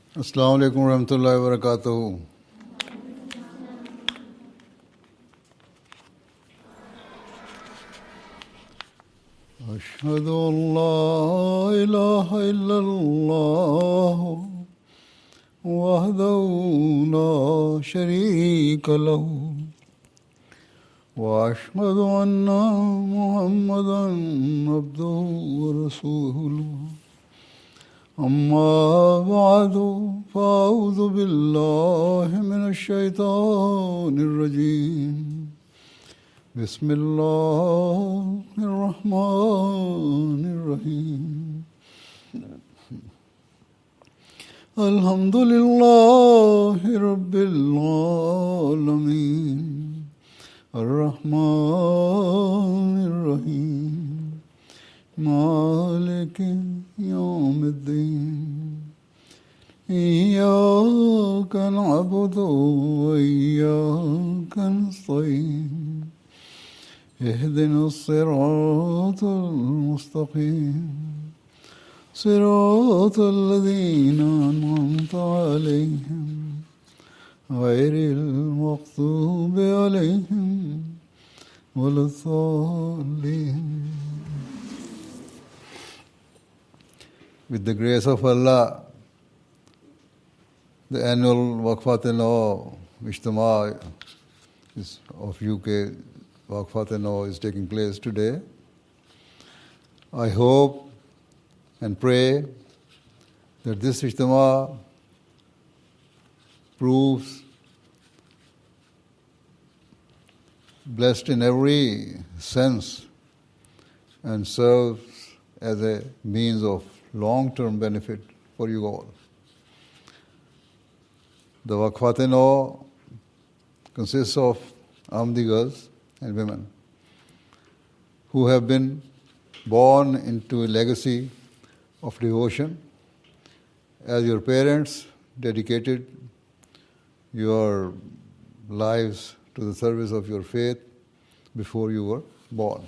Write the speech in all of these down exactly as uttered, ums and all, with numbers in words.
अस्सलाम वालेकुम रहमतुल्लाहि व बरकातहू। अशहदु अल्ला इलाहा इल्लल्लाह वहदहू ला शरीका लहू व अशहदु अन्ना मुहम्मदन अब्दुहू व रसूलुहू। अम्मा बादु फ़अऊज़ु बिल्लाहि मिनश शैतानिर रजीम। बिस्मिल्लाहिर रहमानिर रहीम। अल्हम्दुलिल्लाहि रब्बिल आलमीन अर्रहमानिर रहीम मालिकि यौमिद्दीन। इय्याका नअबुदु व इय्याका नस्तईन। इहदिनस सिरातल मुस्तक़ीम सिरातल लज़ीना अनअमता अलैहिम गैरिल मग़ज़ूबि अलैहिम वलद्दाल्लीन। With the grace of Allah, the annual Waqf-e-Nau Ijtima of U K Waqf-e-Nau is taking place today. I hope and pray that this Ijtima proves blessed in every sense and serves as a means of long-term benefit for you all. The Waqf-e-Nau consists of Ahmadi girls and women who have been born into a legacy of devotion as your parents dedicated your lives to the service of your faith before you were born.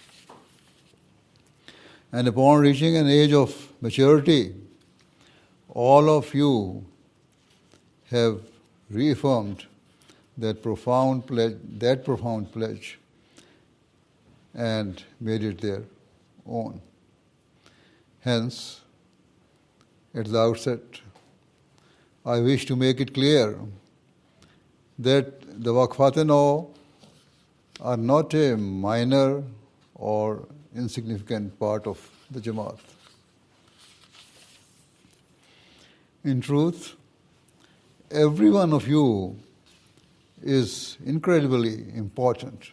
And upon reaching an age of maturity, all of you have reaffirmed that profound pledge, that profound pledge and made it their own. Hence, at the outset, I wish to make it clear that the Waqf-e-Nau are not a minor or insignificant part of the Jamaat. In truth, every one of you is incredibly important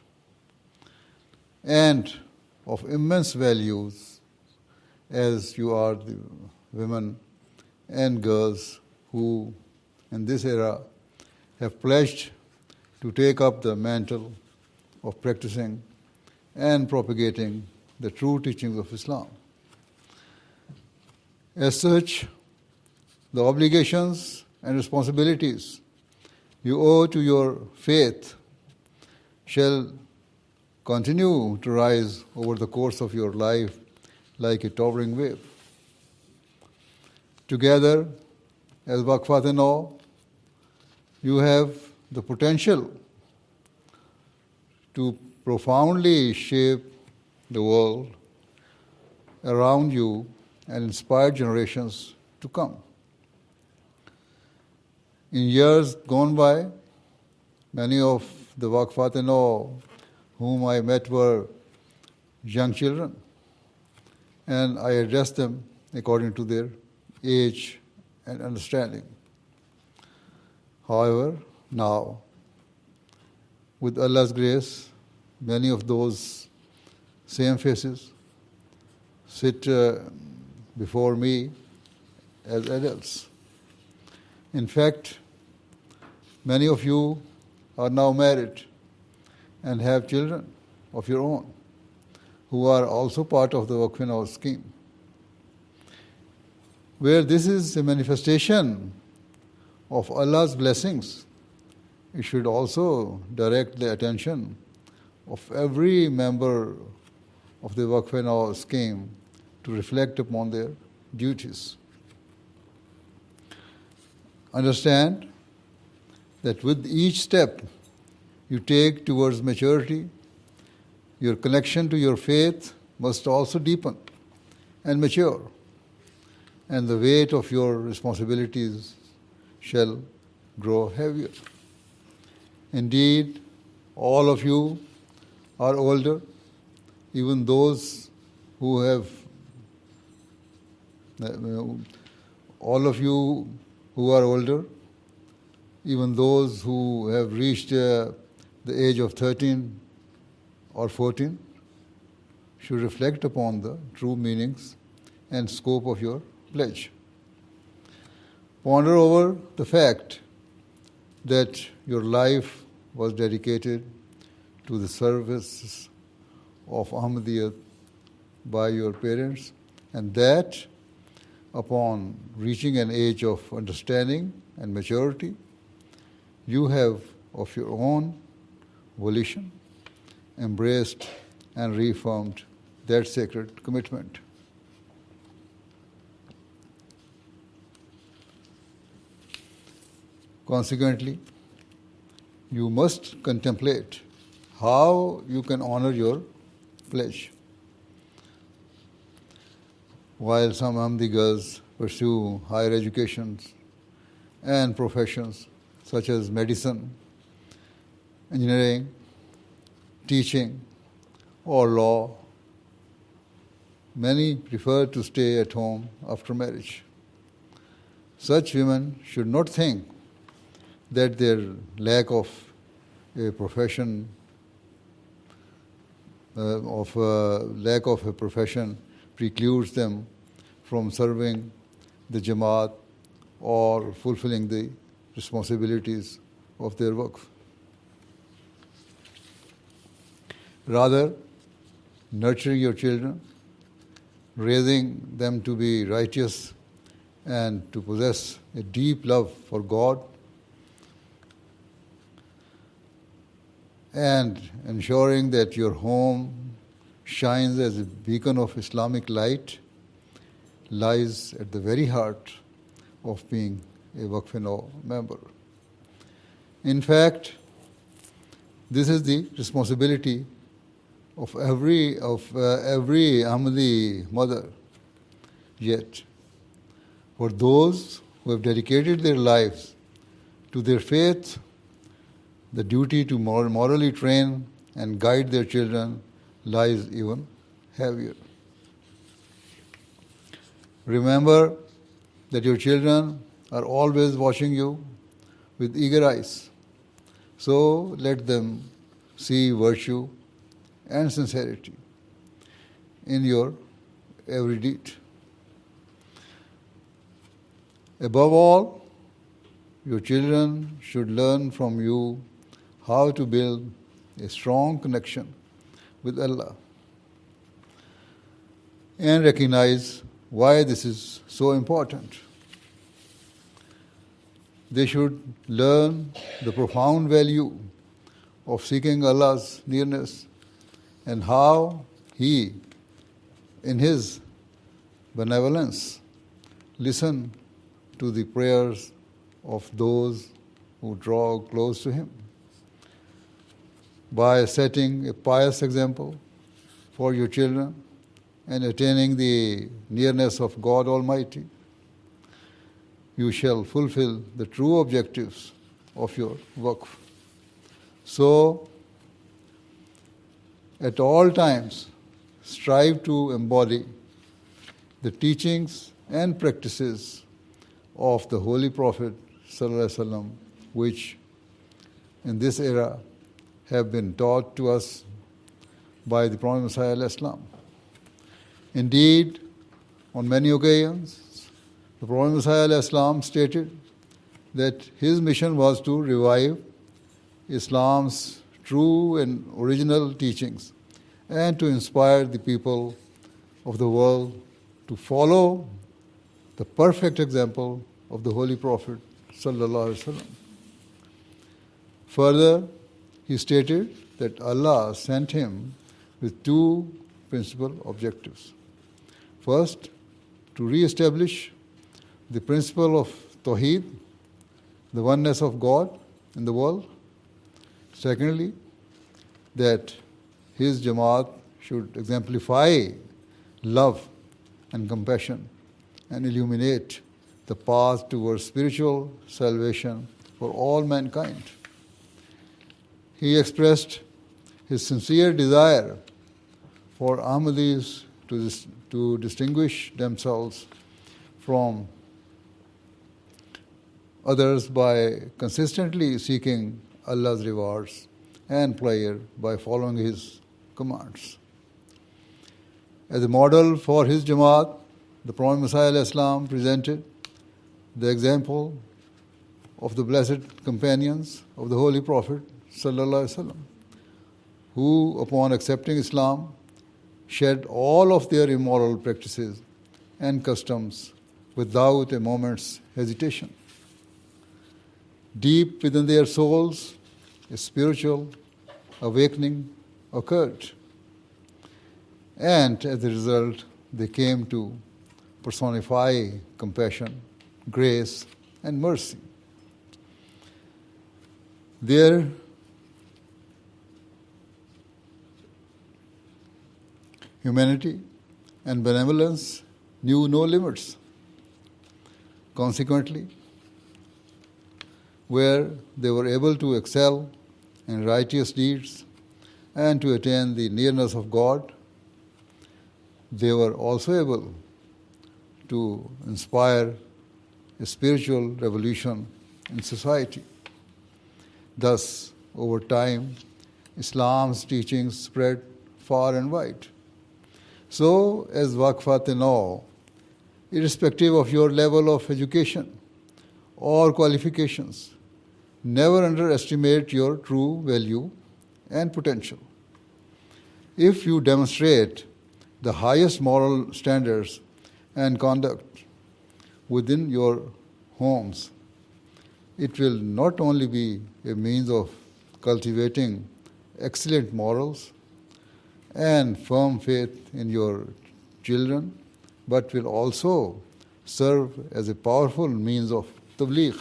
and of immense values, as you are the women and girls who, in this era, have pledged to take up the mantle of practicing and propagating the true teachings of Islam. As such, the obligations and responsibilities you owe to your faith shall continue to rise over the course of your life like a towering wave. Together, as Waqf-e-Nau, you have the potential to profoundly shape the world around you and inspire generations to come. In years gone by, many of the Waqf-e-Nau whom I met were young children, and I addressed them according to their age and understanding. However, now, with Allah's grace, many of those same faces sit uh, before me as adults. In fact, many of you are now married and have children of your own who are also part of the Waqf-e-Nau scheme. Where this is a manifestation of Allah's blessings, it should also direct the attention of every member of the Waqf-e-Nau scheme to reflect upon their duties. Understand that with each step you take towards maturity, your connection to your faith must also deepen and mature, and the weight of your responsibilities shall grow heavier. Indeed, all of you are older, even those who have, all of you who are older, even those who have reached uh, the age of thirteen or fourteen, should reflect upon the true meanings and scope of your pledge. Ponder over the fact that your life was dedicated to the service of Ahmadiyyat by your parents, and that upon reaching an age of understanding and maturity, you have of your own volition embraced and reaffirmed that sacred commitment. Consequently, you must contemplate how you can honor your pledge. While some Ahmadi girls pursue higher educations and professions such as medicine, engineering, teaching, or law, many prefer to stay at home after marriage. Such women should not think that their lack of a profession, uh, of uh, lack of a profession precludes them from serving the Jamaat or fulfilling the responsibilities of their work. Rather, nurturing your children, raising them to be righteous and to possess a deep love for God, and ensuring that your home shines as a beacon of Islamic light lies at the very heart of being a Waqf-e-Nau member. In fact, this is the responsibility of every of uh, every Ahmadi mother. Yet, for those who have dedicated their lives to their faith, the duty to mor- morally train and guide their children lies even heavier. Remember that your children are always watching you with eager eyes. So let them see virtue and sincerity in your every deed. Above all, your children should learn from you how to build a strong connection with Allah and recognize why this is so important. They should learn the profound value of seeking Allah's nearness and how He, in His benevolence, listen to the prayers of those who draw close to Him. By setting a pious example for your children and attaining the nearness of God Almighty, you shall fulfill the true objectives of your waqf. So, at all times, strive to embody the teachings and practices of the Holy Prophet ﷺ, which in this era have been taught to us by the Prophet Messiah ﷺ. Indeed, on many occasions, the Prophet Messiah ﷺ stated that his mission was to revive Islam's true and original teachings and to inspire the people of the world to follow the perfect example of the Holy Prophet sallallahu alaihi wasallam. Further, he stated that Allah sent him with two principal objectives. First, to re-establish the principle of Tawheed the oneness of God in the world. Secondly, that his Jamaat should exemplify love and compassion and illuminate the path towards spiritual salvation for all mankind. He expressed his sincere desire for Ahmadis to, dis- to distinguish themselves from others by consistently seeking Allah's rewards and prayer by following his commands. As a model for his Jamaat, the Prophet Messiah ﷺ presented the example of the blessed companions of the Holy Prophet ﷺ, who, upon accepting Islam, shed all of their immoral practices and customs without a moment's hesitation. Deep within their souls, a spiritual awakening occurred, and as a result, they came to personify compassion, grace, and mercy. Their humanity and benevolence knew no limits. Consequently, where they were able to excel in righteous deeds and to attain the nearness of God, they were also able to inspire a spiritual revolution in society. Thus, over time, Islam's teachings spread far and wide. So, as Waqfat know, irrespective of your level of education or qualifications, never underestimate your true value and potential. If you demonstrate the highest moral standards and conduct within your homes, it will not only be a means of cultivating excellent morals and firm faith in your children, but will also serve as a powerful means of tabligh.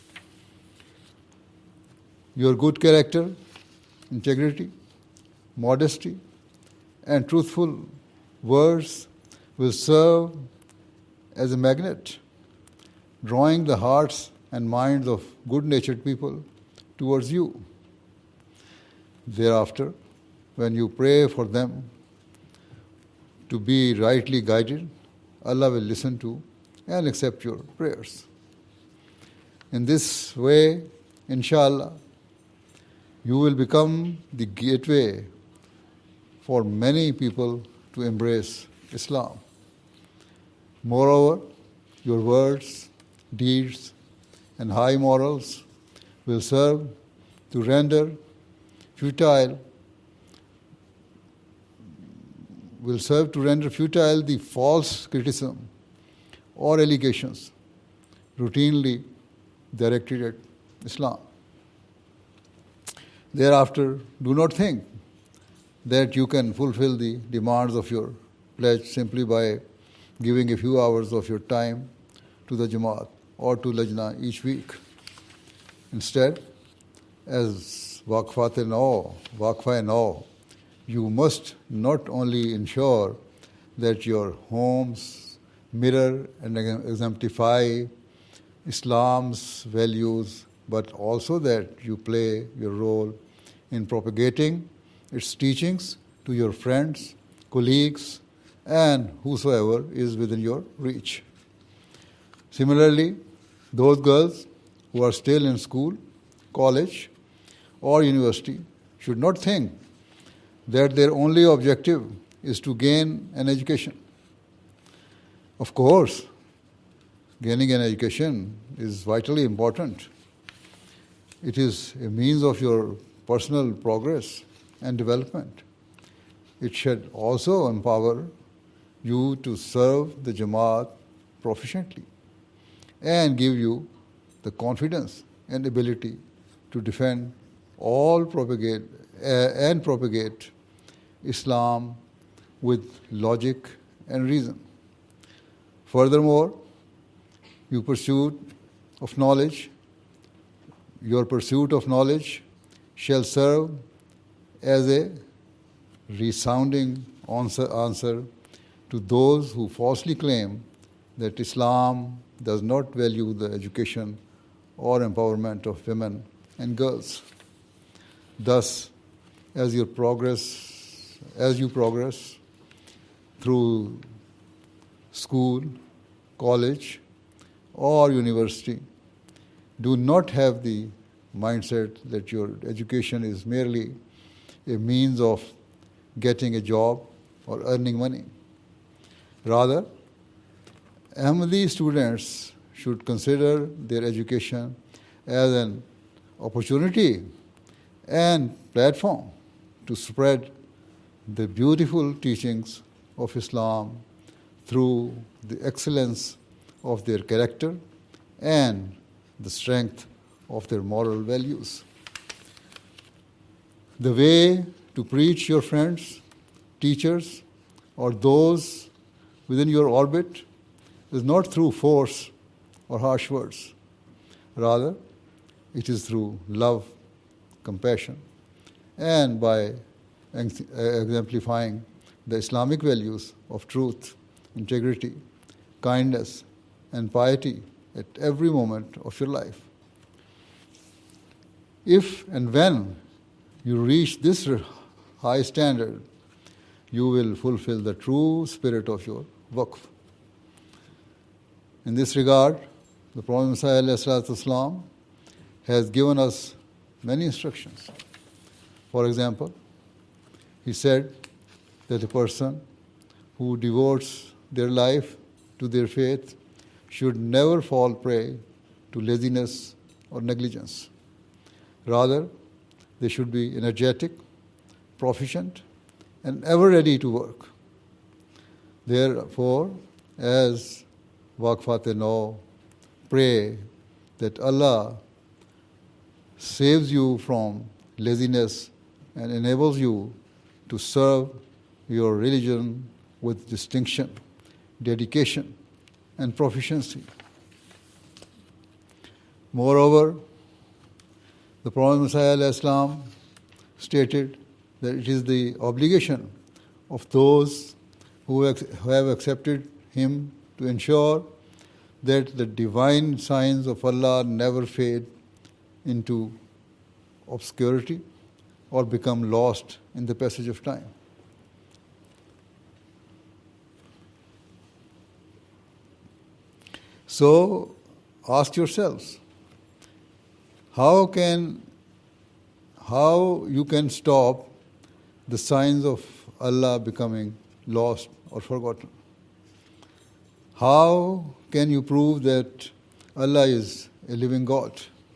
Your good character, integrity, modesty, and truthful words will serve as a magnet, drawing the hearts and minds of good-natured people towards you. Thereafter, when you pray for them to be rightly guided, Allah will listen to and accept your prayers. In this way, inshallah, you will become the gateway for many people to embrace Islam. Moreover, your words, deeds, and high morals will serve to render futile will serve to render futile the false criticism or allegations routinely directed at Islam. Thereafter, do not think that you can fulfill the demands of your pledge simply by giving a few hours of your time to the Jamaat or to Lajna each week. Instead, as Waqfat know, Waqfa know, you must not only ensure that your homes mirror and exemplify Islam's values, but also that you play your role in propagating its teachings to your friends, colleagues, and whosoever is within your reach. Similarly, those girls who are still in school, college, or university should not think that their only objective is to gain an education. Of course, gaining an education is vitally important. It is a means of your personal progress and development. It should also empower you to serve the Jamaat proficiently and give you the confidence and ability to defend all propagate uh, and propagate Islam with logic and reason. Furthermore, your pursuit of knowledge your pursuit of knowledge shall serve as a resounding answer, answer to those who falsely claim that Islam does not value the education or empowerment of women and girls. Thus, as your progress, as you progress through school, college, or university, do not have the mindset that your education is merely a means of getting a job or earning money. Rather, Ahmadi students should consider their education as an opportunity and platform to spread the beautiful teachings of Islam through the excellence of their character and the strength of their moral values. The way to preach your friends, teachers, or those within your orbit is not through force or harsh words. Rather, it is through love, compassion, and by exemplifying the Islamic values of truth, integrity, kindness, and piety at every moment of your life. If and when you reach this high standard, you will fulfill the true spirit of your waqf. In this regard, the Prophet Muhammad has given us many instructions. For example, he said that a person who devotes their life to their faith should never fall prey to laziness or negligence. Rather, they should be energetic, proficient, and ever ready to work. Therefore, as Waqfat know, pray that Allah saves you from laziness and enables you to serve your religion with distinction, dedication, and proficiency. Moreover, the Prophet Muhammad stated that it is the obligation of those who have accepted him to ensure that the divine signs of Allah never fade into obscurity or become lost in the passage of time. So, ask yourselves, how can, how you can stop the signs of Allah becoming lost or forgotten? How can you prove that Allah is a living God?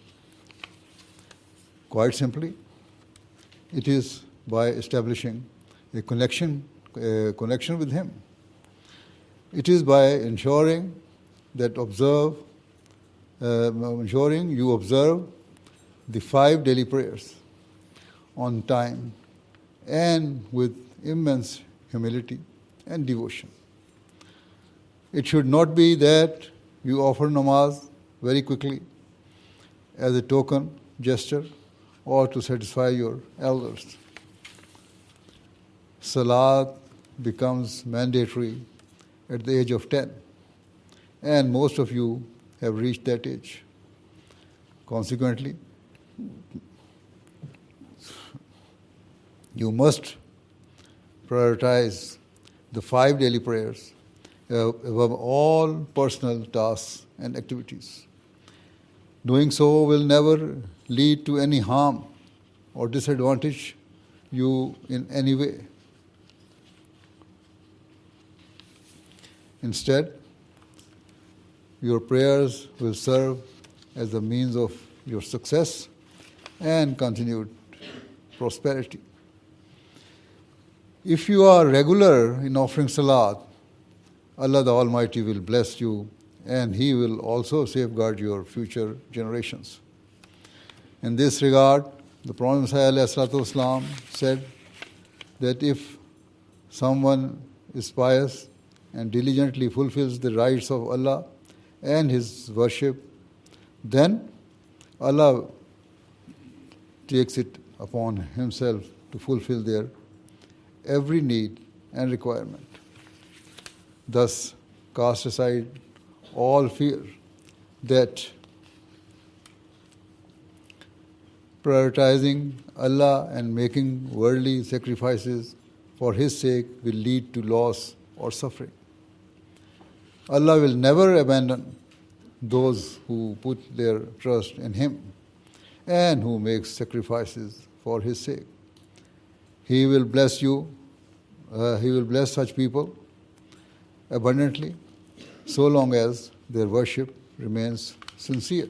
Quite simply, it is by establishing a connection, a connection with Him. It is by ensuring that observe, uh, ensuring you observe the five daily prayers on time and with immense humility and devotion. It should not be that you offer namaz very quickly as a token gesture or to satisfy your elders. Salat becomes mandatory at the age of ten, and most of you have reached that age. Consequently, you must prioritize the five daily prayers above all personal tasks and activities. Doing so will never lead to any harm or disadvantage you in any way. Instead, your prayers will serve as a means of your success and continued prosperity. If you are regular in offering salat, Allah the Almighty will bless you, and He will also safeguard your future generations. In this regard, the Prophet ﷺ said that if someone is pious and diligently fulfills the rights of Allah and His worship, then Allah takes it upon himself to fulfill their every need and requirement. Thus, cast aside all fear that prioritizing Allah and making worldly sacrifices for His sake will lead to loss or suffering. Allah will never abandon those who put their trust in Him and who make sacrifices for His sake. He will bless you, uh, He will bless such people abundantly so long as their worship remains sincere.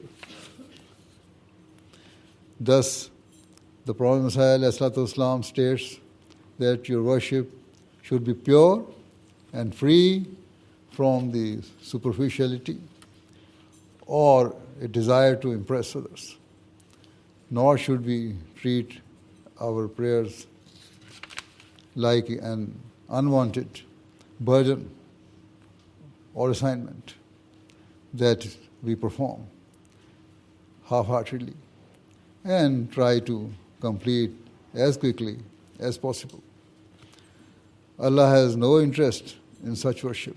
Thus, the Prophet Muhammad states that your worship should be pure and free from the superficiality or a desire to impress others. Nor should we treat our prayers like an unwanted burden or assignment that we perform half-heartedly and try to complete as quickly as possible. Allah has no interest in such worship.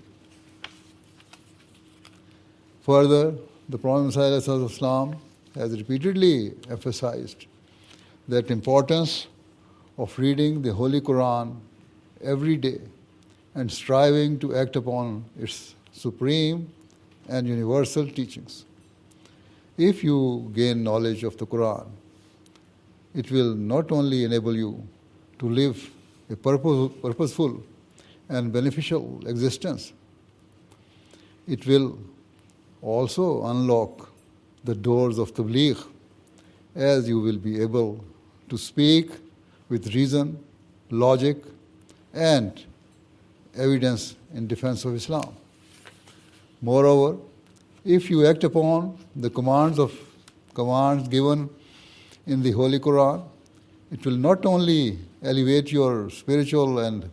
Further, the Prophet ﷺ has repeatedly emphasized that importance of reading the Holy Quran every day and striving to act upon its supreme and universal teachings. If you gain knowledge of the Quran, it will not only enable you to live a purpose, purposeful and beneficial existence, it will also unlock the doors of tabligh, as you will be able to speak with reason, logic, and evidence in defense of Islam. Moreover, if you act upon the commands of commands given in the Holy Quran, it will not only elevate your spiritual and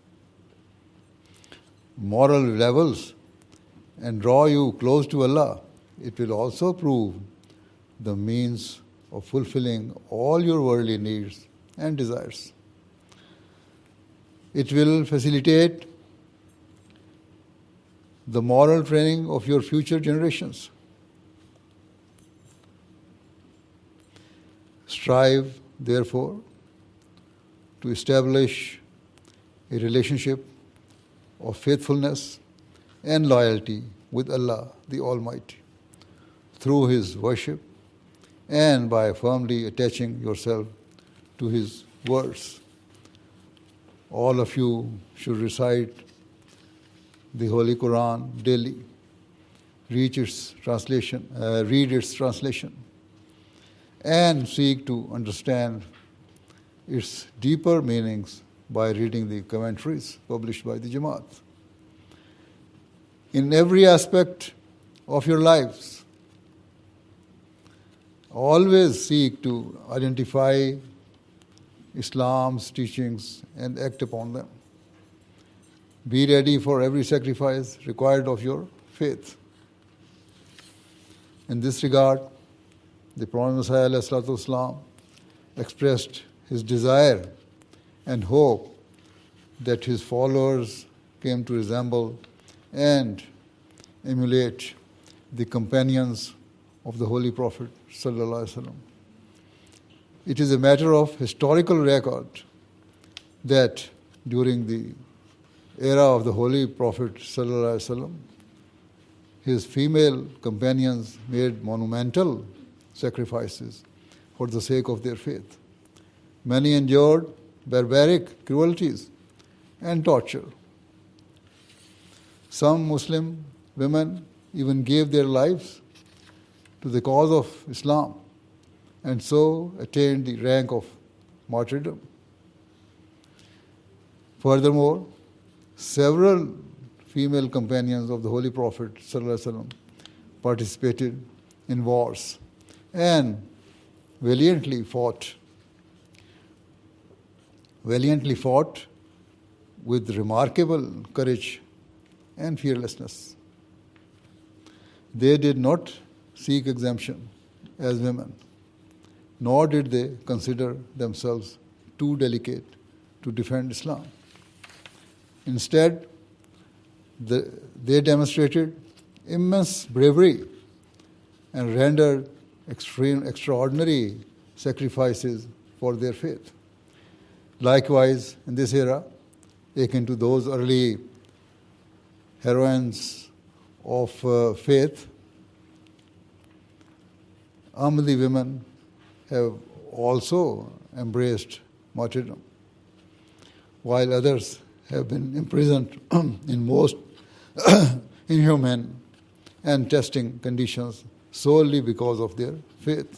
moral levels and draw you close to Allah, it will also prove the means of fulfilling all your worldly needs and desires. It will facilitate the moral training of your future generations. Strive, therefore, to establish a relationship of faithfulness and loyalty with Allah the Almighty through His worship and by firmly attaching yourself to His words. All of you should recite the Holy Quran daily, read its translation, uh, read its translation, and seek to understand its deeper meanings by reading the commentaries published by the Jamaat. In every aspect of your lives, always seek to identify Islam's teachings and act upon them. Be ready for every sacrifice required of your faith. In this regard, the Prophet ﷺ expressed his desire and hope that his followers came to resemble and emulate the companions of the Holy Prophet ﷺ. It is a matter of historical record that during the era of the Holy Prophet ﷺ, his female companions made monumental sacrifices for the sake of their faith. Many endured barbaric cruelties and torture. Some Muslim women even gave their lives to the cause of Islam and so attained the rank of martyrdom. Furthermore, several female companions of the Holy Prophet ﷺ participated in wars and valiantly fought, valiantly fought with remarkable courage and fearlessness. They did not seek exemption as women, nor did they consider themselves too delicate to defend Islam. Instead, the, they demonstrated immense bravery and rendered extreme, extraordinary sacrifices for their faith. Likewise, in this era, akin to those early heroines of uh, faith, Ahmadi women have also embraced martyrdom, while others have been imprisoned in most inhuman and testing conditions solely because of their faith.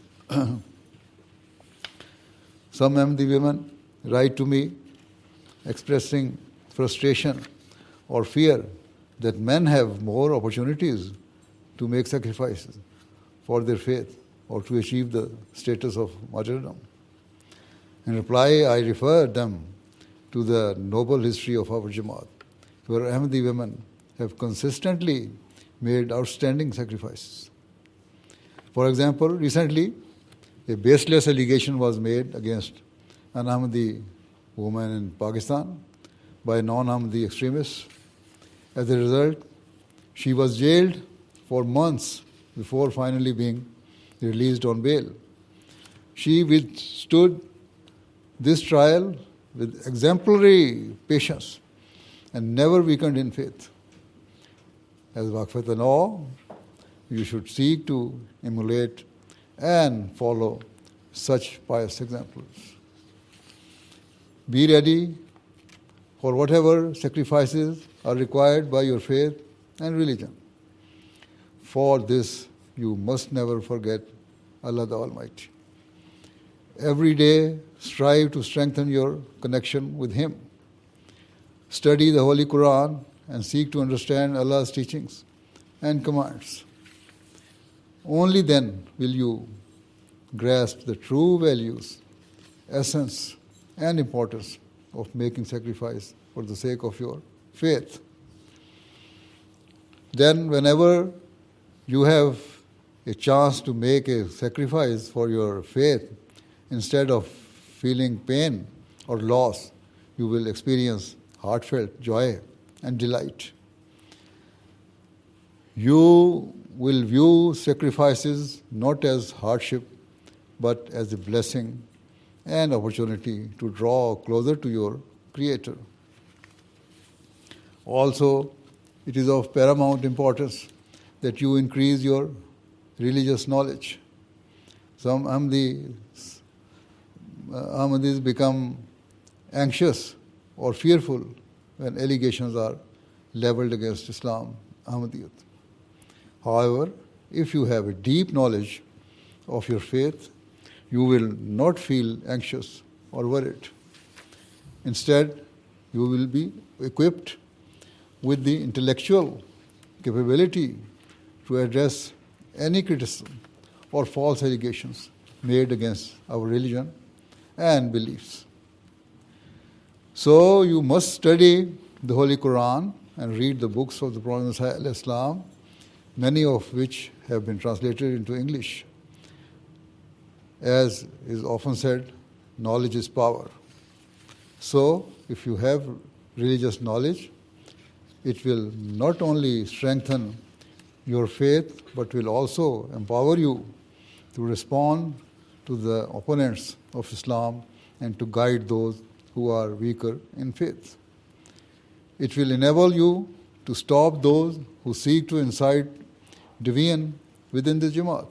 Some Ahmadi women write to me expressing frustration or fear that men have more opportunities to make sacrifices for their faith or to achieve the status of martyrdom. In reply, I refer them to the noble history of our Jamaat, where Ahmadi women have consistently made outstanding sacrifices. For example, recently, a baseless allegation was made against an Ahmadi woman in Pakistan by non-Ahmadi extremists. As a result, she was jailed for months before finally being released on bail. She withstood this trial with exemplary patience and never weakened in faith. As Waqf-e-Tanaw, you should seek to emulate and follow such pious examples. Be ready for whatever sacrifices are required by your faith and religion. For this, you must never forget Allah the Almighty. Every day, strive to strengthen your connection with Him. Study the Holy Quran and seek to understand Allah's teachings and commands. Only then will you grasp the true values, essence, and importance of making sacrifice for the sake of your faith. Then, whenever you have a chance to make a sacrifice for your faith, instead of feeling pain or loss, you will experience heartfelt joy and delight. You will view sacrifices not as hardship, but as a blessing and opportunity to draw closer to your Creator. Also, it is of paramount importance that you increase your religious knowledge. Some Ahmadis, uh, Ahmadis become anxious or fearful when allegations are leveled against Islam, Ahmadiyyat. However, if you have a deep knowledge of your faith, you will not feel anxious or worried. Instead, you will be equipped with the intellectual capability to address any criticism or false allegations made against our religion and beliefs. So you must study the Holy Quran and read the books of the Prophet ﷺ, many of which have been translated into English. As is often said, knowledge is power. So, if you have religious knowledge, it will not only strengthen your faith, but will also empower you to respond to the opponents of Islam and to guide those who are weaker in faith. It will enable you to stop those who seek to incite division within the Jamaat.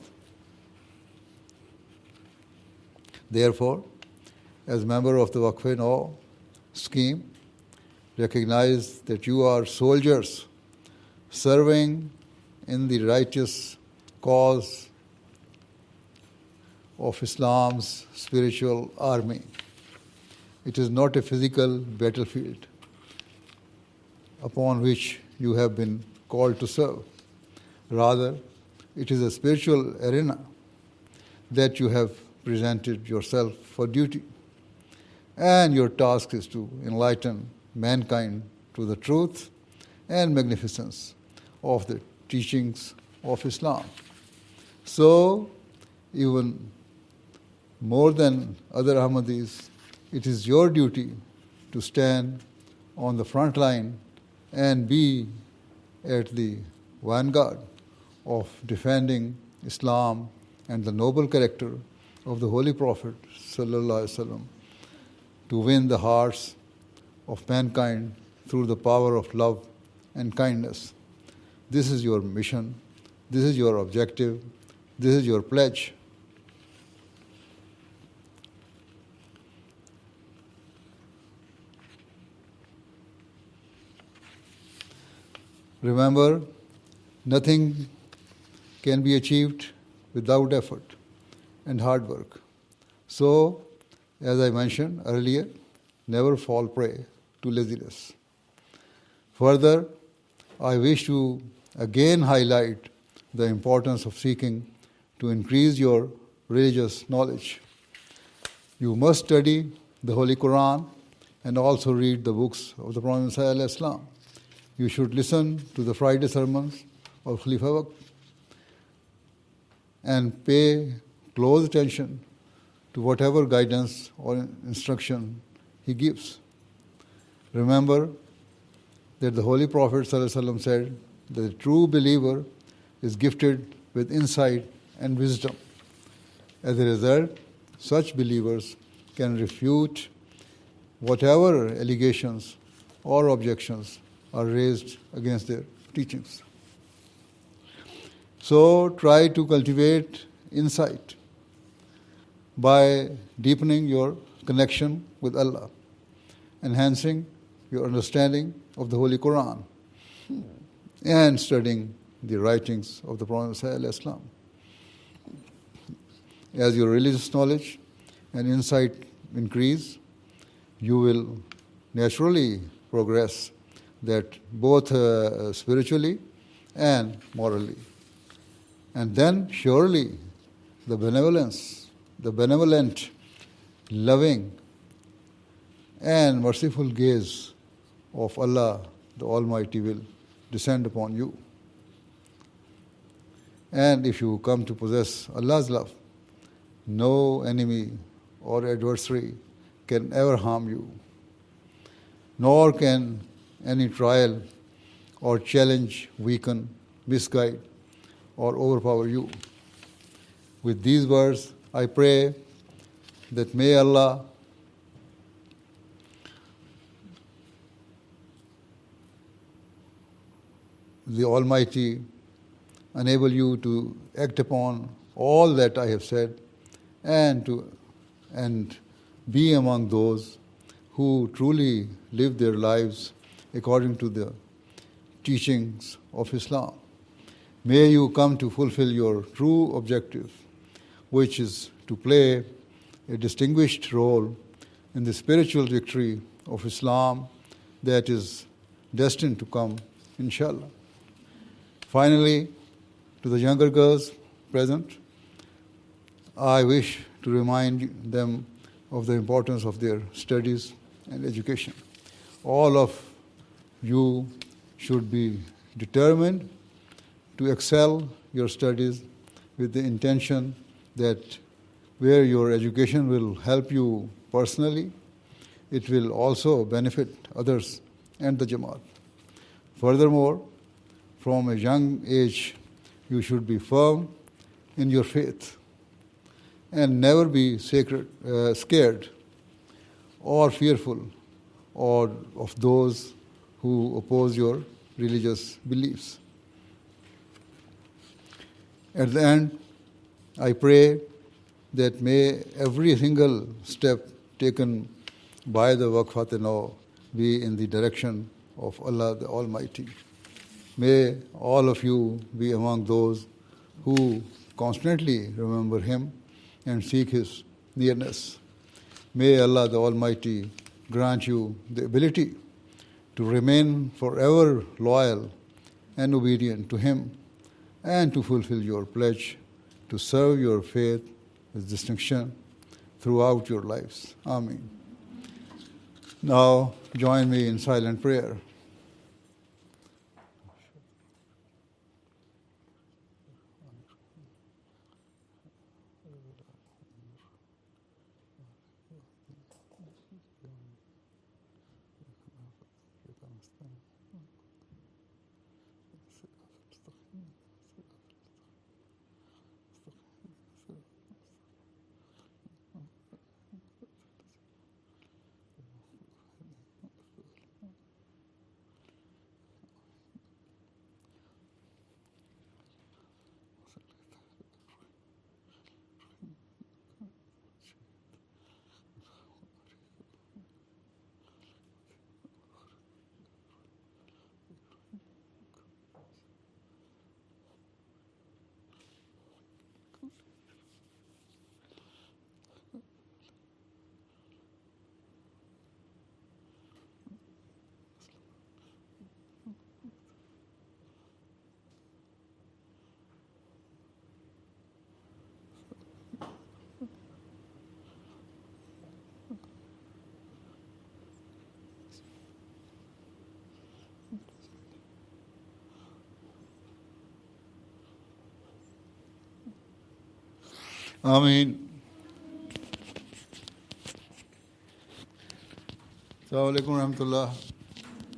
Therefore, as member of the Waqf-e-Tanaw scheme, recognize that you are soldiers serving in the righteous cause of Islam's spiritual army. It is not a physical battlefield upon which you have been called to serve. Rather, it is a spiritual arena that you have presented yourself for duty. And your task is to enlighten mankind to the truth and magnificence of the teachings of Islam. So, even more than other Ahmadis, it is your duty to stand on the front line and be at the vanguard of defending Islam and the noble character of the Holy Prophet sallallahu alaihi wasallam, to win the hearts of mankind through the power of love and kindness. This is your mission. This is your objective. This is your pledge. Remember, nothing can be achieved without effort and hard work. So, as I mentioned earlier, never fall prey to laziness. Further, I wish to again highlight the importance of seeking to increase your religious knowledge. You must study the Holy Quran and also read the books of the Prophet Sallallahu Alaihi Wasallam. You should listen to the Friday sermons of Khalifa Waqt and pay close attention to whatever guidance or instruction he gives. Remember that the Holy Prophet ﷺ said that the true believer is gifted with insight and wisdom. As a result, such believers can refute whatever allegations or objections are raised against their teachings. So try to cultivate insight by deepening your connection with Allah, enhancing your understanding of the Holy Quran, and studying the writings of the Prophet ﷺ. As your religious knowledge and insight increase, you will naturally progress that both uh, spiritually and morally. And then surely the benevolence, the benevolent, loving, and merciful gaze of Allah the Almighty will descend upon you. And if you come to possess Allah's love, no enemy or adversary can ever harm you, nor can any trial or challenge weaken, misguide, or overpower you. With these words, I pray that may Allah the Almighty enable you to act upon all that I have said and to and be among those who truly live their lives according to the teachings of Islam. May you come to fulfill your true objective, which is to play a distinguished role in the spiritual victory of Islam that is destined to come, inshallah. Finally, to the younger girls present, I wish to remind them of the importance of their studies and education. All of you should be determined to excel your studies with the intention that where your education will help you personally, it will also benefit others and the Jamaat. Furthermore, from a young age, you should be firm in your faith and never be sacred, uh, scared or fearful or of those who oppose your religious beliefs. At the end, I pray that may every single step taken by the Waqf-e-Nau be in the direction of Allah the Almighty. May all of you be among those who constantly remember Him and seek His nearness. May Allah the Almighty grant you the ability to remain forever loyal and obedient to Him and to fulfill your pledge to serve your faith with distinction throughout your lives. Ameen. Now join me in silent prayer. Ameen. Assalamu alaikum wa rahmatullah.